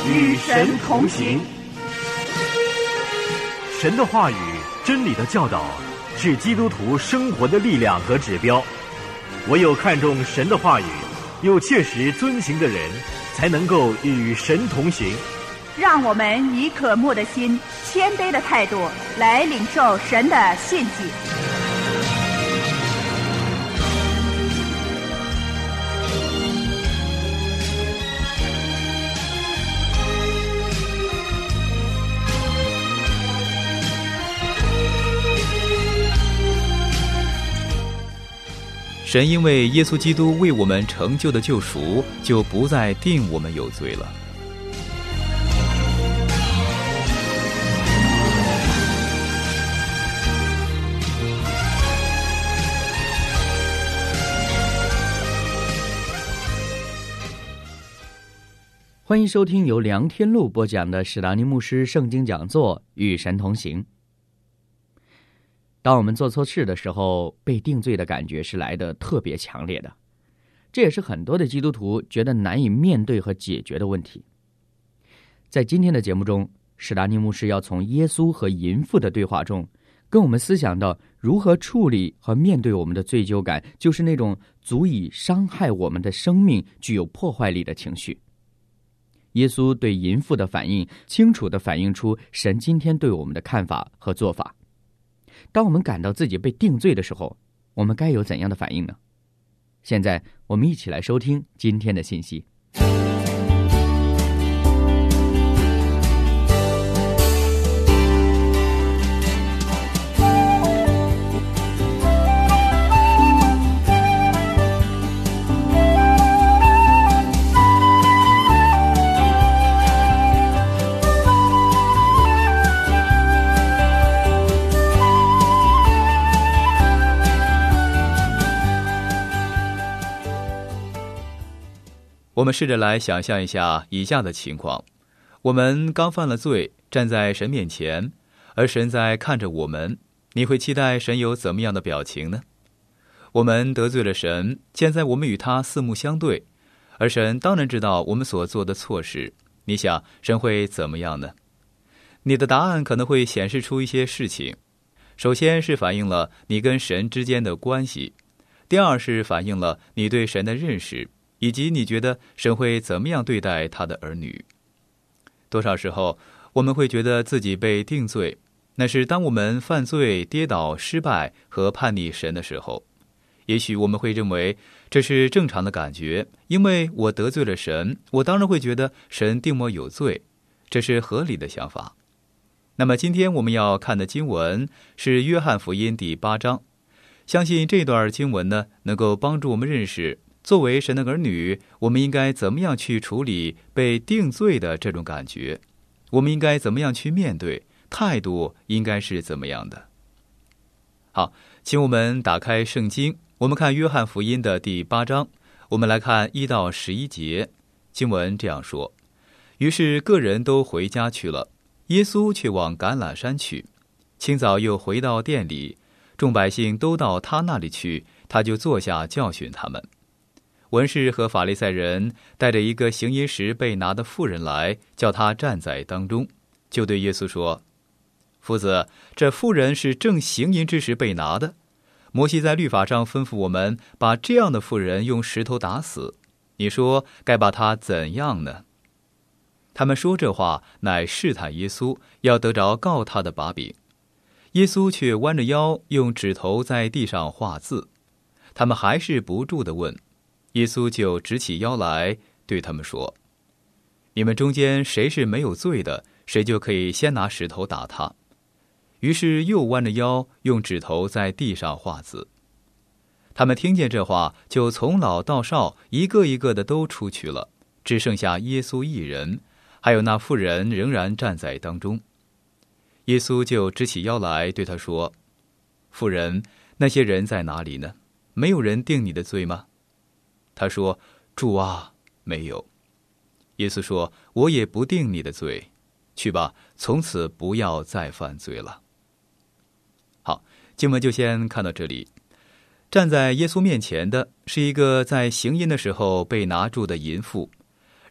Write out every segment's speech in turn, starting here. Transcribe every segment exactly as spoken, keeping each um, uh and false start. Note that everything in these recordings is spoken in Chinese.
与神同行。 神的话语、真理的教导是基督徒生活的力量和指标。唯有看重神的话语，又切实遵行的人，才能够与神同行。 让我们以渴慕的心、谦卑的态度来领受神的信息。 神因为耶稣基督为我们成就的救赎，就不再定我们有罪了。 欢迎收听由梁天禄播讲的史达尼牧师圣经讲座《与神同行》。当我们做错事的时候，被定罪的感觉是来得特别强烈的，这也是很多的基督徒觉得难以面对和解决的问题。在今天的节目中，史达尼牧师要从耶稣和淫妇的对话中，跟我们思想到如何处理和面对我们的罪疚感，就是那种足以伤害我们的生命、具有破坏力的情绪。耶稣对淫妇的反应，清楚地反映出神今天对我们的看法和做法。当我们感到自己被定罪的时候，我们该有怎样的反应呢？现在我们一起来收听今天的信息。 我们试着来想象一下以下的情况：我们刚犯了罪，站在神面前，而神在看着我们，你会期待神有怎么样的表情呢？我们得罪了神，现在我们与他四目相对，而神当然知道我们所做的错事，你想神会怎么样呢？你的答案可能会显示出一些事情。首先是反映了你跟神之间的关系，第二是反映了你对神的认识，以及你觉得神会怎么样对待他的儿女。多少时候我们会觉得自己被定罪，那是当我们犯罪、跌倒、失败和叛逆神的时候。也许我们会认为这是正常的感觉，因为我得罪了神，我当然会觉得神定我有罪，这是合理的想法。那么今天我们要看的经文是约翰福音第八章，相信这段经文呢，能够帮助我们认识作为神的儿女，我们应该怎么样去处理被定罪的这种感觉？我们应该怎么样去面对？态度应该是怎么样的？好，请我们打开圣经，我们看约翰福音的第八章，我们来看一到十一节。经文这样说：于是各人都回家去了，耶稣却往橄榄山去。清早又回到店里，众百姓都到他那里去，他就坐下教训他们。文士和法利赛人带着一个行淫时被拿的妇人来，叫他站在当中，就对耶稣说：夫子，这妇人是正行淫之时被拿的，摩西在律法上吩咐我们把这样的妇人用石头打死，你说该把她怎样呢？他们说这话乃试探耶稣，要得着告他的把柄。耶稣却弯着腰，用指头在地上画字。他们还是不住地问，耶稣就直起腰来，对他们说：你们中间谁是没有罪的，谁就可以先拿石头打他。于是又弯着腰，用指头在地上画字。他们听见这话，就从老到少一个一个的都出去了，只剩下耶稣一人，还有那妇人仍然站在当中。耶稣就直起腰来，对他说：妇人，那些人在哪里呢？没有人定你的罪吗？他说：主啊，没有。耶稣说：我也不定你的罪，去吧，从此不要再犯罪了。好，经文就先看到这里。站在耶稣面前的是一个在行淫的时候被拿住的淫妇，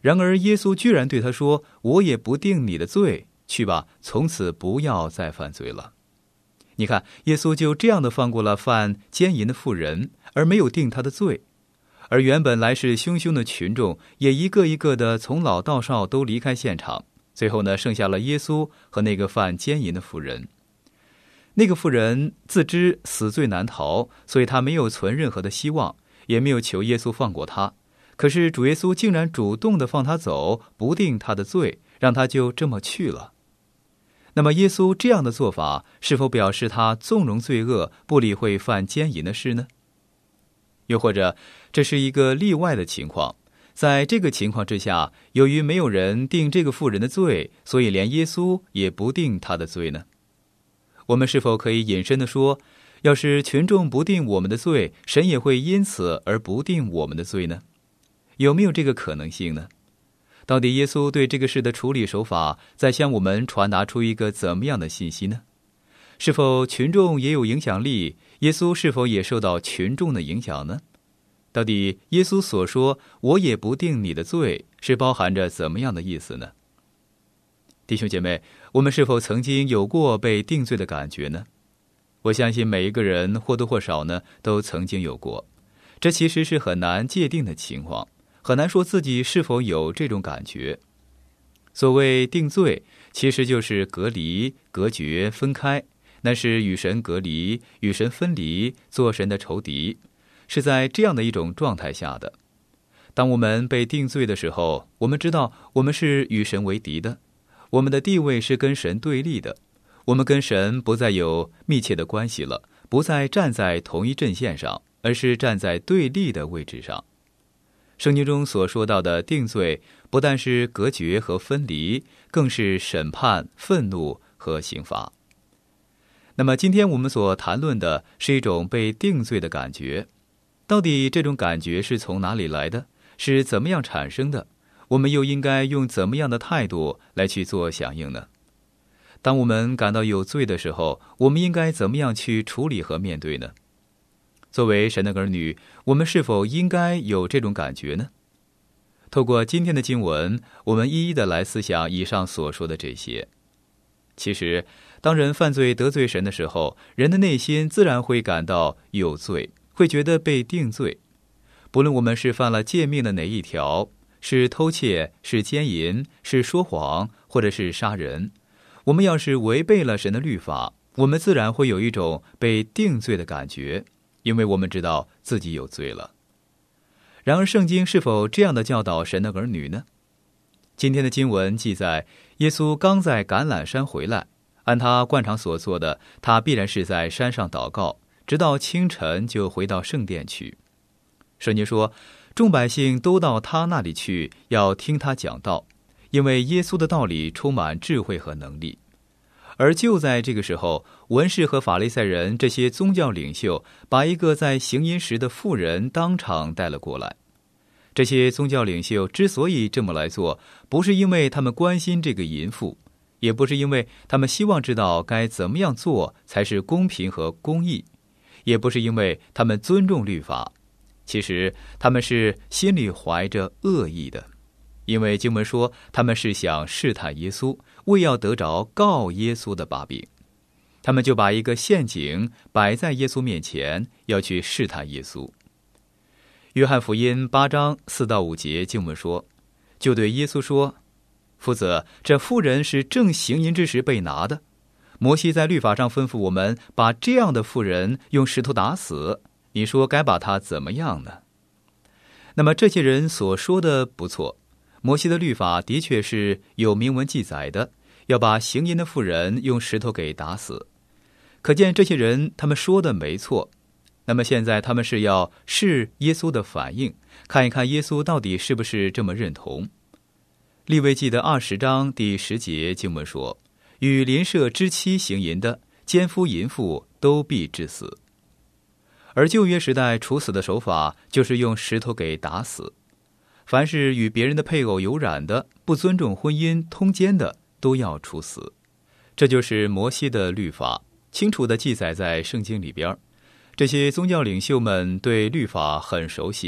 然而耶稣居然对他说，我也不定你的罪，去吧，从此不要再犯罪了。你看，耶稣就这样的放过了犯奸淫的妇人，而没有定他的罪。而原本来势汹汹的群众也一个一个的从老到少都离开现场，最后呢，剩下了耶稣和那个犯奸淫的妇人。那个妇人自知死罪难逃，所以她没有存任何的希望，也没有求耶稣放过她。可是主耶稣竟然主动的放她走，不定她的罪，让她就这么去了。那么耶稣这样的做法，是否表示他纵容罪恶，不理会犯奸淫的事呢？又或者这是一个例外的情况，在这个情况之下，由于没有人定这个妇人的罪，所以连耶稣也不定他的罪呢？我们是否可以引申地说，要是群众不定我们的罪，神也会因此而不定我们的罪呢？有没有这个可能性呢？到底耶稣对这个事的处理手法，在向我们传达出一个怎么样的信息呢？是否群众也有影响力？耶稣是否也受到群众的影响呢？到底耶稣所说我也不定你的罪，是包含着怎么样的意思呢？弟兄姐妹，我们是否曾经有过被定罪的感觉呢？我相信每一个人或多或少呢，都曾经有过。这其实是很难界定的情况，很难说自己是否有这种感觉。所谓定罪，其实就是隔离、隔绝、分开，那是与神隔离、与神分离，做神的仇敌，是在这样的一种状态下的。当我们被定罪的时候，我们知道我们是与神为敌的，我们的地位是跟神对立的，我们跟神不再有密切的关系了，不再站在同一阵线上，而是站在对立的位置上。圣经中所说到的定罪，不但是隔绝和分离，更是审判、愤怒和刑罚。那么今天我们所谈论的是一种被定罪的感觉，到底这种感觉是从哪里来的？是怎么样产生的？我们又应该用怎么样的态度来去做响应呢？当我们感到有罪的时候，我们应该怎么样去处理和面对呢？作为神的儿女，我们是否应该有这种感觉呢？透过今天的经文，我们一一的来思想以上所说的这些。其实，当人犯罪得罪神的时候，人的内心自然会感到有罪，会觉得被定罪。不论我们是犯了诫命的哪一条，是偷窃，是奸淫，是说谎，或者是杀人，我们要是违背了神的律法，我们自然会有一种被定罪的感觉，因为我们知道自己有罪了。然而圣经是否这样的教导神的儿女呢？今天的经文记载，耶稣刚在橄榄山回来，按他惯常所做的，他必然是在山上祷告，直到清晨就回到圣殿去。圣经说，众百姓都到他那里去，要听他讲道，因为耶稣的道理充满智慧和能力。而就在这个时候，文士和法利赛人这些宗教领袖把一个在行淫时的妇人当场带了过来。这些宗教领袖之所以这么来做，不是因为他们关心这个淫妇，也不是因为他们希望知道该怎么样做才是公平和公义，也不是因为他们尊重律法，其实他们是心里怀着恶意的。因为经文说，他们是想试探耶稣，为要得着告耶稣的把柄。他们就把一个陷阱摆在耶稣面前，要去试探耶稣。约翰福音八章四到五节经文说，就对耶稣说，夫子，这妇人是正行淫之时被拿的，摩西在律法上吩咐我们把这样的妇人用石头打死，你说该把她怎么样呢？那么这些人所说的不错，摩西的律法的确是有明文记载的，要把行淫的妇人用石头给打死。可见这些人他们说的没错。那么现在他们是要试耶稣的反应，看一看耶稣到底是不是这么认同。利未记的二十章第十节经文说，与邻舍之妻行淫的，奸夫淫妇都必致死。而旧约时代处死的手法就是用石头给打死，凡是与别人的配偶有染的，不尊重婚姻通奸的，都要处死。这就是摩西的律法，清楚地记载在圣经里边。这些宗教领袖们对律法很熟悉，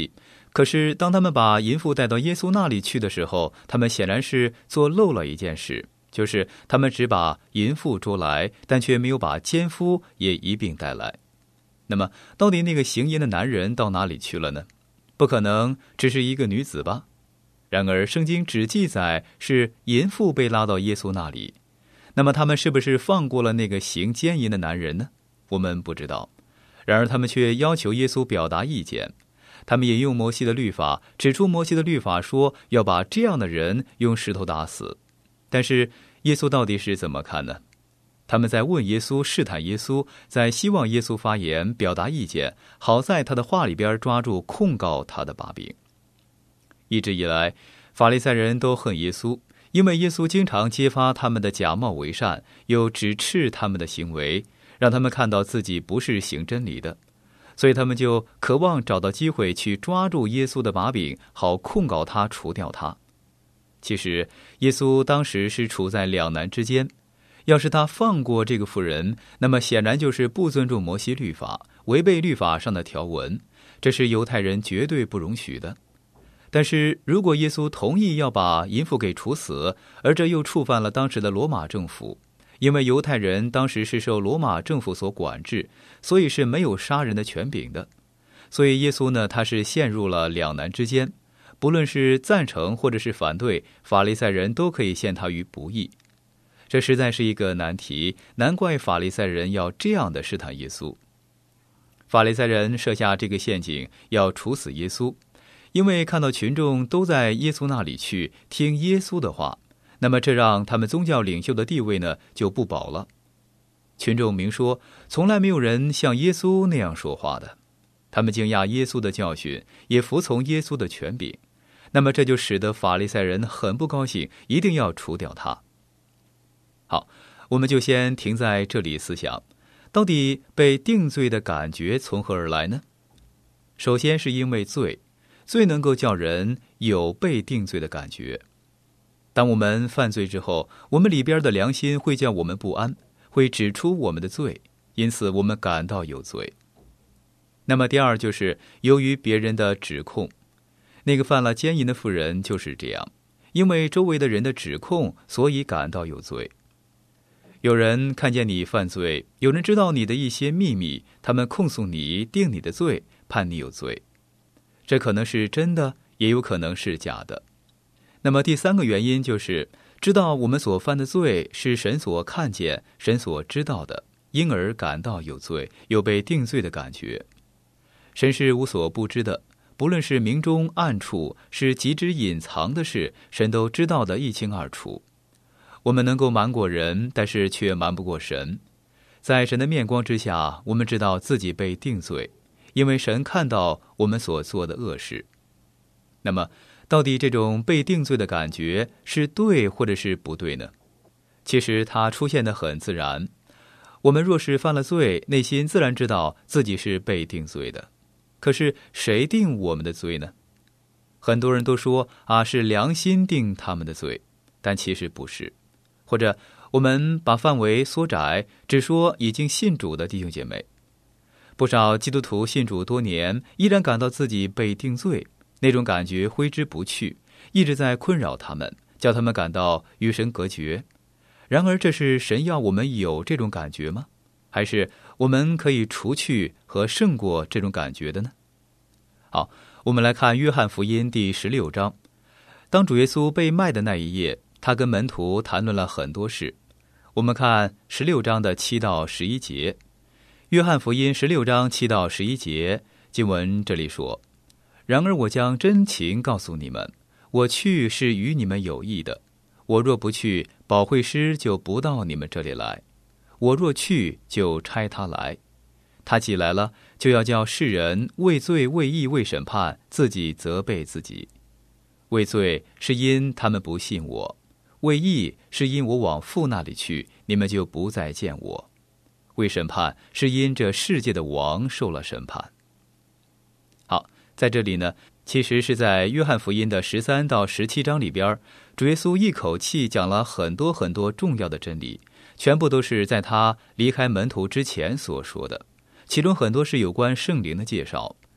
可是当他们把淫妇带到耶稣那里去的时候，他们显然是做漏了一件事，就是他们只把淫妇捉来，但却没有把奸夫也一并带来。那么到底那个行淫的男人到哪里去了呢？不可能只是一个女子吧？然而圣经只记载是淫妇被拉到耶稣那里，那么他们是不是放过了那个行奸淫的男人呢？我们不知道。然而他们却要求耶稣表达意见，他们引用摩西的律法，指出摩西的律法说要把这样的人用石头打死。但是耶稣到底是怎么看呢？他们在问耶稣，试探耶稣，在希望耶稣发言表达意见，好在他的话里边抓住控告他的把柄。一直以来，法利赛人都恨耶稣，因为耶稣经常揭发他们的假冒为善，又指斥他们的行为，让他们看到自己不是行真理的，所以他们就渴望找到机会去抓住耶稣的把柄，好控告他，除掉他。其实耶稣当时是处在两难之间，要是他放过这个妇人，那么显然就是不尊重摩西律法，违背律法上的条文，这是犹太人绝对不容许的。但是如果耶稣同意要把淫妇给处死，而这又触犯了当时的罗马政府，因为犹太人当时是受罗马政府所管制，所以是没有杀人的权柄的。所以耶稣呢，他是陷入了两难之间，不论是赞成或者是反对，法利赛人都可以陷他于不义。这实在是一个难题，难怪法利赛人要这样的试探耶稣。法利赛人设下这个陷阱，要处死耶稣，因为看到群众都在耶稣那里去听耶稣的话，那么这让他们宗教领袖的地位呢就不保了。群众明说，从来没有人像耶稣那样说话的。他们惊讶耶稣的教训，也服从耶稣的权柄。那么这就使得法利赛人很不高兴，一定要除掉他。好，我们就先停在这里思想，到底被定罪的感觉从何而来呢？首先是因为罪，罪能够叫人有被定罪的感觉。当我们犯罪之后，我们里边的良心会叫我们不安，会指出我们的罪，因此我们感到有罪。那么第二就是由于别人的指控，那个犯了奸淫的妇人就是这样，因为周围的人的指控，所以感到有罪。有人看见你犯罪，有人知道你的一些秘密，他们控诉你，定你的罪，判你有罪。这可能是真的，也有可能是假的。那么第三个原因就是知道我们所犯的罪是神所看见，神所知道的，因而感到有罪，有被定罪的感觉。神是无所不知的，不论是明中暗处，是极之隐藏的事，神都知道得一清二楚。我们能够瞒过人，但是却瞒不过神。在神的面光之下，我们知道自己被定罪，因为神看到我们所做的恶事。那么到底这种被定罪的感觉是对或者是不对呢？其实它出现得很自然。我们若是犯了罪，内心自然知道自己是被定罪的。可是谁定我们的罪呢？很多人都说啊，是良心定他们的罪，但其实不是。或者我们把范围缩窄，只说已经信主的弟兄姐妹。不少基督徒信主多年，依然感到自己被定罪，那种感觉挥之不去，一直在困扰他们，叫他们感到与神隔绝。然而这是神要我们有这种感觉吗？还是我们可以除去和胜过这种感觉的呢？好，我们来看约翰福音第十六章。当主耶稣被卖的那一夜，他跟门徒谈论了很多事。我们看十六章的七到十一节。约翰福音十六章七到十一节，经文这里说：然而我将真情告诉你们，我去是与你们有益的。我若不去，保惠师就不到你们这里来；我若去，就差他来。他既来了，就要叫世人为罪、为义、为审判，自己责备自己。为罪是因他们不信我，为义是因我往父那里去，你们就不再见我。为审判是因这世界的王受了审判。好，在这里呢，其实是在约翰福音的十三到十七章里边，主耶稣一口气讲了很多很多重要的真理，全部都是在他离开门徒之前所说的，其中很多是有关圣灵的介绍。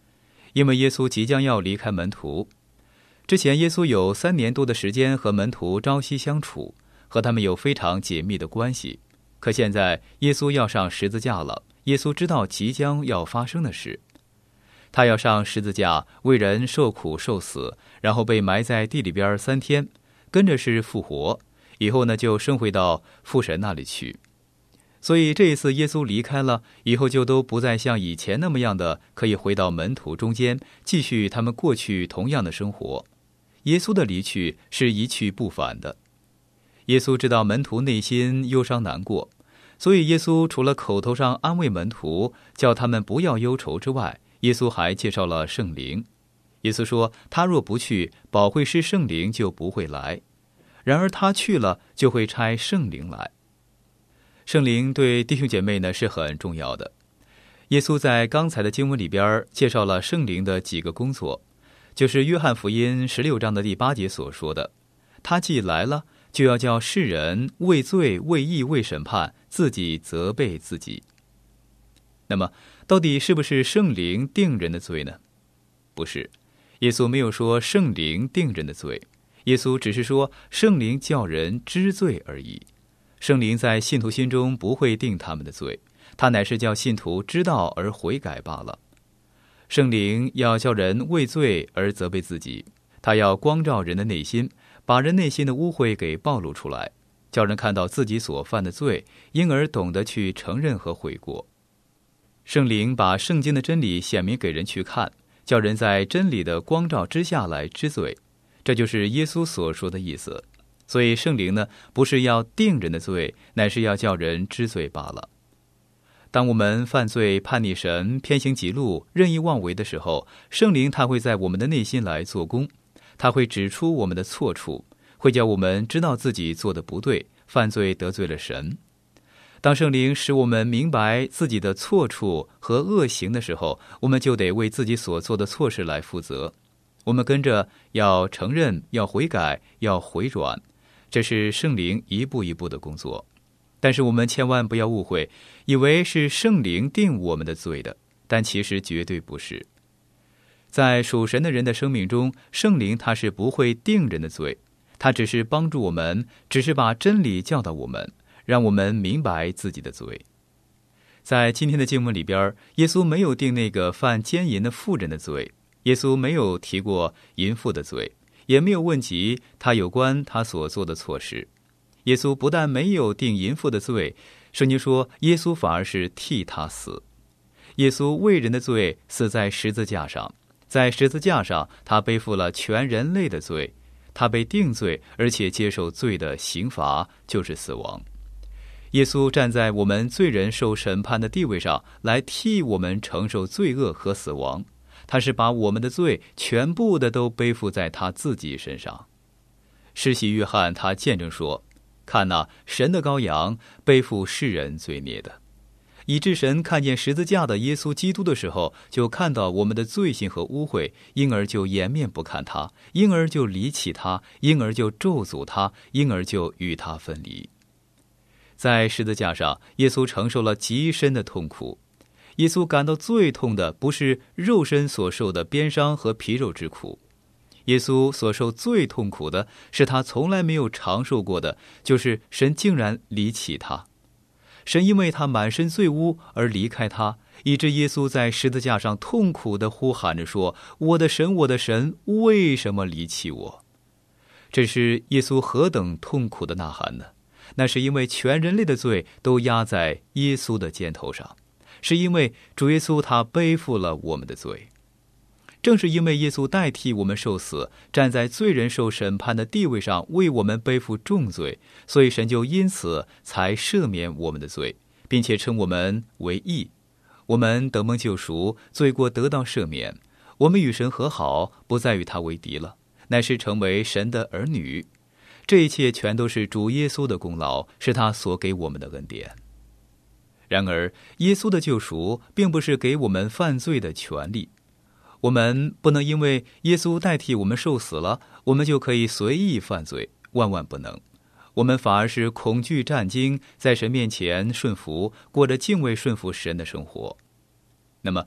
因为耶稣即将要离开门徒。之前耶稣有三年多的时间和门徒朝夕相处，和他们有非常紧密的关系。可现在耶稣要上十字架了，耶稣知道即将要发生的事。他要上十字架为人受苦受死，然后被埋在地里边三天，跟着是复活，以后呢就升回到父神那里去。所以这一次耶稣离开了以后，就都不再像以前那么样的可以回到门徒中间继续他们过去同样的生活。耶稣的离去是一去不返的。耶稣知道门徒内心忧伤难过，所以耶稣除了口头上安慰门徒叫他们不要忧愁之外，耶稣还介绍了圣灵。耶稣说，他若不去，保惠师圣灵就不会来，然而他去了，就会差圣灵来。圣灵对弟兄姐妹呢是很重要的。耶稣在刚才的经文里边介绍了圣灵的几个工作，就是约翰福音十六章的第八节所说的，他既来了，就要叫世人为罪为义为审判，自己责备自己。那么到底是不是圣灵定人的罪呢？不是，耶稣没有说圣灵定人的罪，耶稣只是说圣灵叫人知罪而已。圣灵在信徒心中不会定他们的罪，他乃是叫信徒知道而悔改罢了。圣灵要叫人为罪而责备自己，他要光照人的内心，把人内心的污秽给暴露出来，叫人看到自己所犯的罪，因而懂得去承认和悔过。圣灵把圣经的真理显明给人去看，叫人在真理的光照之下来知罪，这就是耶稣所说的意思。所以圣灵呢，不是要定人的罪，乃是要叫人知罪罢了。当我们犯罪、叛逆神、偏行己路、任意妄为的时候，圣灵他会在我们的内心来做工，他会指出我们的错处，会叫我们知道自己做的不对，犯罪得罪了神。当圣灵使我们明白自己的错处和恶行的时候，我们就得为自己所做的错事来负责。我们跟着要承认，要悔改，要回转，这是圣灵一步一步的工作。但是我们千万不要误会，以为是圣灵定我们的罪的，但其实绝对不是。在属神的人的生命中，圣灵他是不会定人的罪，他只是帮助我们，只是把真理教导我们，让我们明白自己的罪。在今天的经文里边，耶稣没有定那个犯奸淫的妇人的罪，耶稣没有提过淫妇的罪，也没有问及他有关他所做的错事。耶稣不但没有定淫妇的罪，圣经说耶稣反而是替他死。耶稣为人的罪死在十字架上，在十字架上他背负了全人类的罪，他被定罪，而且接受罪的刑罚，就是死亡。耶稣站在我们罪人受审判的地位上，来替我们承受罪恶和死亡。他是把我们的罪全部的都背负在他自己身上。施洗约翰他见证说，看哪，神的羔羊，背负世人罪孽的。以致神看见十字架的耶稣基督的时候，就看到我们的罪行和污秽，因而就掩面不看他，因而就离弃他，因而就咒诅他，因而就与他分离。在十字架上，耶稣承受了极深的痛苦。耶稣感到最痛的不是肉身所受的鞭伤和皮肉之苦，耶稣所受最痛苦的是他从来没有尝受过的，就是神竟然离弃他。神因为他满身罪污而离开他，以致耶稣在十字架上痛苦地呼喊着说，我的神，我的神，为什么离弃我？这是耶稣何等痛苦的呐喊呢？那是因为全人类的罪都压在耶稣的肩头上，是因为主耶稣他背负了我们的罪。正是因为耶稣代替我们受死，站在罪人受审判的地位上，为我们背负重罪，所以神就因此才赦免我们的罪，并且称我们为义。我们得蒙救赎，罪过得到赦免，我们与神和好，不再与他为敌了，乃是成为神的儿女。这一切全都是主耶稣的功劳，是他所给我们的恩典。然而耶稣的救赎并不是给我们犯罪的权利，我们不能因为耶稣代替我们受死了，我们就可以随意犯罪，万万不能。我们反而是恐惧战惊，在神面前顺服，过着敬畏顺服神的生活。那么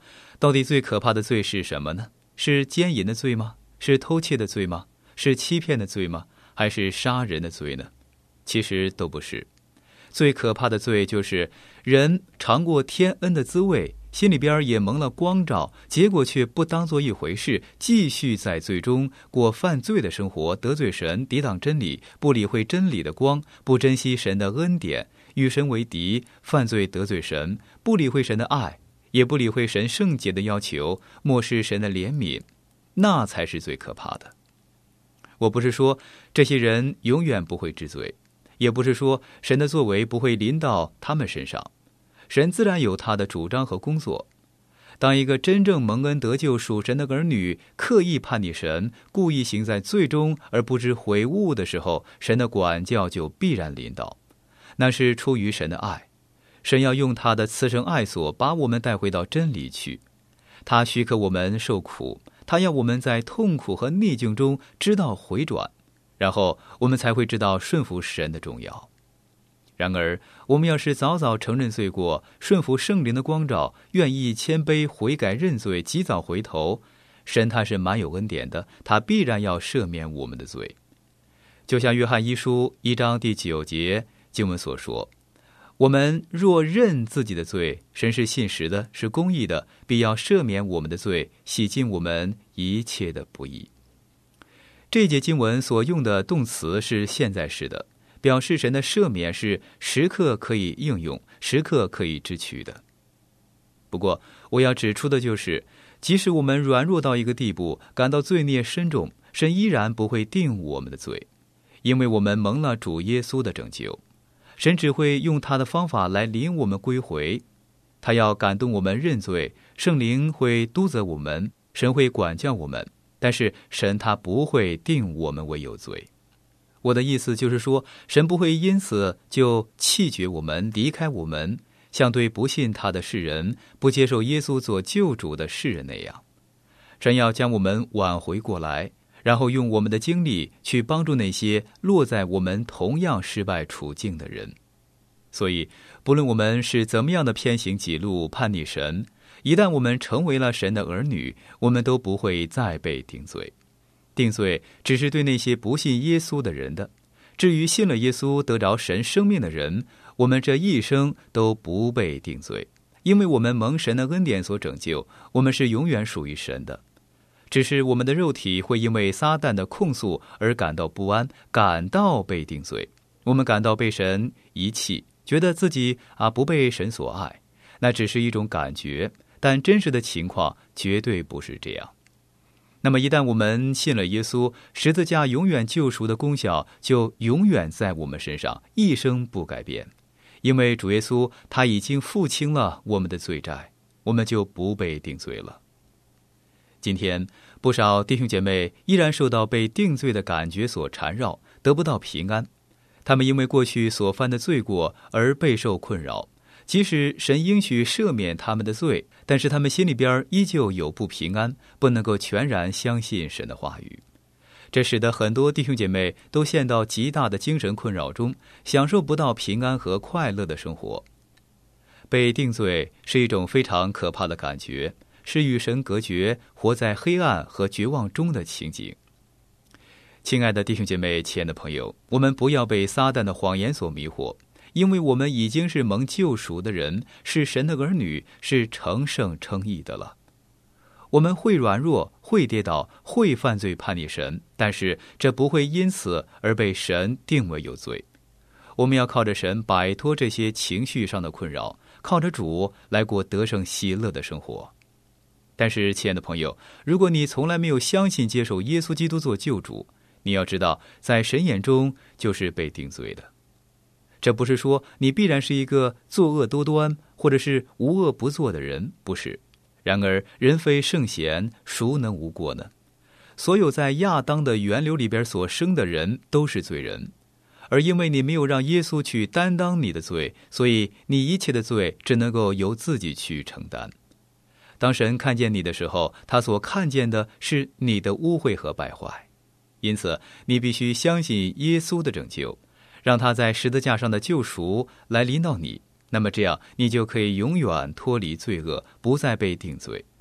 到底最可怕的罪是什么呢？是奸淫的罪吗？是偷窃的罪吗？是欺骗的罪吗？还是杀人的罪呢？其实都不是。最可怕的罪就是人尝过天恩的滋味，心里边也蒙了光照，结果却不当作一回事，继续在罪中过犯罪的生活，得罪神，抵挡真理，不理会真理的光，不珍惜神的恩典，与神为敌，犯罪得罪神，不理会神的爱，也不理会神圣洁的要求，漠视神的怜悯，那才是最可怕的。我不是说这些人永远不会知罪，也不是说神的作为不会临到他们身上，神自然有他的主张和工作。当一个真正蒙恩得救属神的儿女刻意叛逆神，故意行在罪中而不知悔悟的时候，神的管教就必然临到，那是出于神的爱。神要用他的慈绳爱所把我们带回到真理去，他许可我们受苦，他要我们在痛苦和逆境中知道回转，然后我们才会知道顺服神的重要。然而我们要是早早承认罪过，顺服圣灵的光照，愿意谦卑悔改认罪，及早回头，神他是蛮有恩典的，他必然要赦免我们的罪。就像约翰一书一章第九节经文所说，我们若认自己的罪，神是信实的，是公义的，必要赦免我们的罪，洗净我们一切的不义。这一节经文所用的动词是现在式的，表示神的赦免是时刻可以应用，时刻可以支取的。不过我要指出的就是，即使我们软弱到一个地步，感到罪孽深重，神依然不会定我们的罪，因为我们蒙了主耶稣的拯救。神只会用他的方法来领我们归回，他要感动我们认罪，圣灵会督责我们，神会管教我们，但是神他不会定我们为有罪。我的意思就是说，神不会因此就弃绝我们，离开我们，像对不信他的世人，不接受耶稣做救主的世人那样。神要将我们挽回过来，然后用我们的经历去帮助那些落在我们同样失败处境的人。所以不论我们是怎么样的偏行己路，叛逆神，一旦我们成为了神的儿女，我们都不会再被定罪。定罪只是对那些不信耶稣的人的，至于信了耶稣得着神生命的人，我们这一生都不被定罪，因为我们蒙神的恩典所拯救，我们是永远属于神的。只是我们的肉体会因为撒旦的控诉而感到不安，感到被定罪，我们感到被神遗弃，觉得自己啊不被神所爱，那只是一种感觉，但真实的情况绝对不是这样。那么一旦我们信了耶稣，十字架永远救赎的功效就永远在我们身上，一生不改变，因为主耶稣他已经付清了我们的罪债，我们就不被定罪了。今天不少弟兄姐妹依然受到被定罪的感觉所缠绕，得不到平安。他们因为过去所犯的罪过而备受困扰，即使神应许赦免他们的罪，但是他们心里边依旧有不平安，不能够全然相信神的话语。这使得很多弟兄姐妹都陷到极大的精神困扰中，享受不到平安和快乐的生活。被定罪是一种非常可怕的感觉，是与神隔绝，活在黑暗和绝望中的情景。亲爱的弟兄姐妹，亲爱的朋友，我们不要被撒旦的谎言所迷惑，因为我们已经是蒙救赎的人，是神的儿女，是成圣称义的了。我们会软弱，会跌倒，会犯罪叛逆神，但是这不会因此而被神定为有罪。我们要靠着神摆脱这些情绪上的困扰，靠着主来过得胜喜乐的生活。但是亲爱的朋友，如果你从来没有相信接受耶稣基督做救主，你要知道在神眼中就是被定罪的。这不是说你必然是一个作恶多端或者是无恶不作的人，不是。然而人非圣贤，孰能无过呢？所有在亚当的源流里边所生的人都是罪人，而因为你没有让耶稣去担当你的罪，所以你一切的罪只能够由自己去承担。当神看见你的时候，他所看见的是你的污秽和败坏，因此你必须相信耶稣的拯救，让他在十字架上的救赎来临到你，那么这样你就可以永远脱离罪恶，不再被定罪。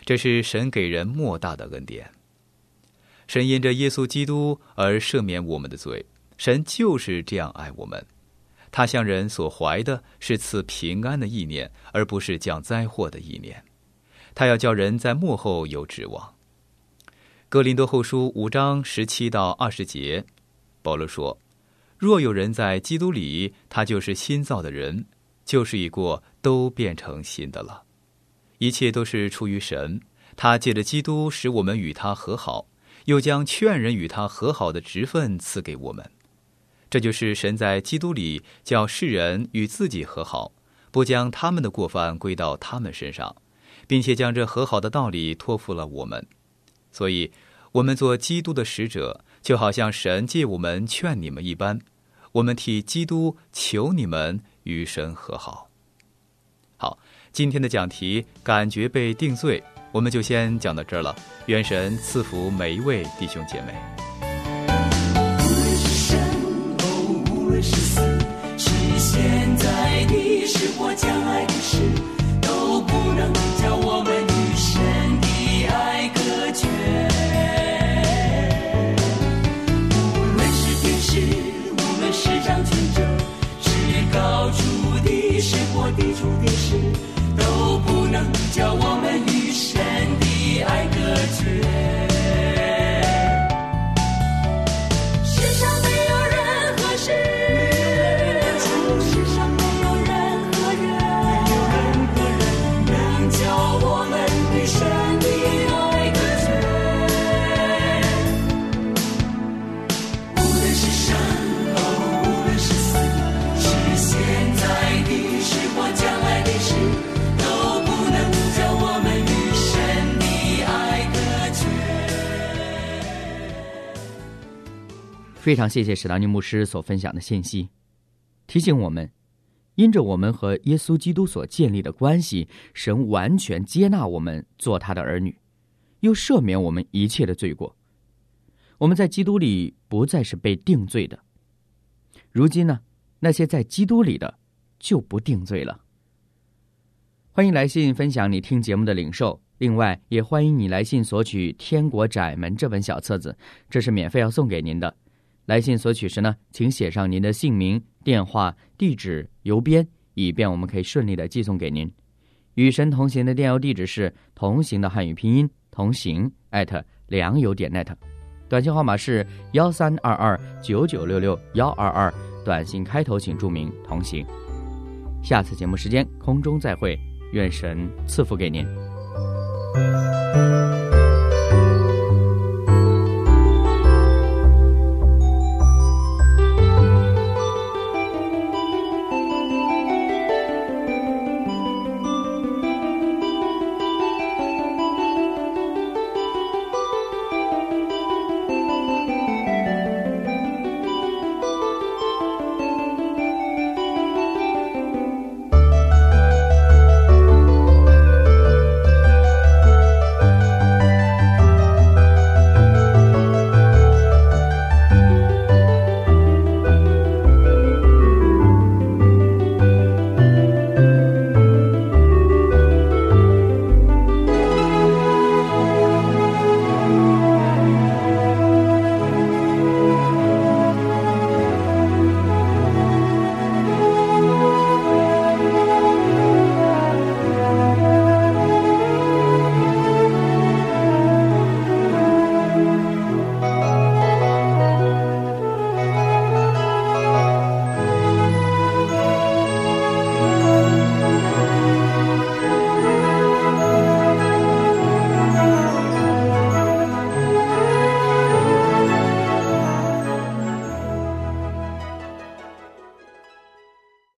这是神给人莫大的恩典。神因着耶稣基督而赦免我们的罪，神就是这样爱我们。他向人所怀的是赐平安的意念，而不是降灾祸的意念。他要叫人在末后有指望。哥林多后书五章十七到二十节，保罗说：若有人在基督里，他就是新造的人，旧事已过，都变成新的了。一切都是出于神，他借着基督使我们与他和好，又将劝人与他和好的职分赐给我们。这就是神在基督里叫世人与自己和好，不将他们的过犯归到他们身上，并且将这和好的道理托付了我们。所以我们做基督的使者，就好像神借我们劝你们一般，我们替基督求你们与神和好。好，今天的讲题感觉被定罪，我们就先讲到这儿了。愿神赐福每一位弟兄姐妹。 无论是死，是现在的事或将来的事，都不能叫我们与神的爱隔绝。无论是天使，无论是掌权者，是高处的事或低处的事，都不能叫我们与神的爱隔绝。 非常谢谢史达尼牧师所分享的信息，提醒我们，因着我们和耶稣基督所建立的关系，神完全接纳我们做他的儿女，又赦免我们一切的罪过。我们在基督里不再是被定罪的。如今呢，那些在基督里的就不定罪了。欢迎来信分享你听节目的领受，另外也欢迎你来信索取《天国窄门》这本小册子，这是免费要送给您的。来信索取时呢，请写上您的姓名、电话、地址、邮编，以便我们可以顺利的寄送给您。与神同行的电邮地址是同行的汉语拼音同行 at 良友点 net， 短信号码是幺三二二九九六六幺二二，短信开头请注明同行。下次节目时间空中再会，愿神赐福给您。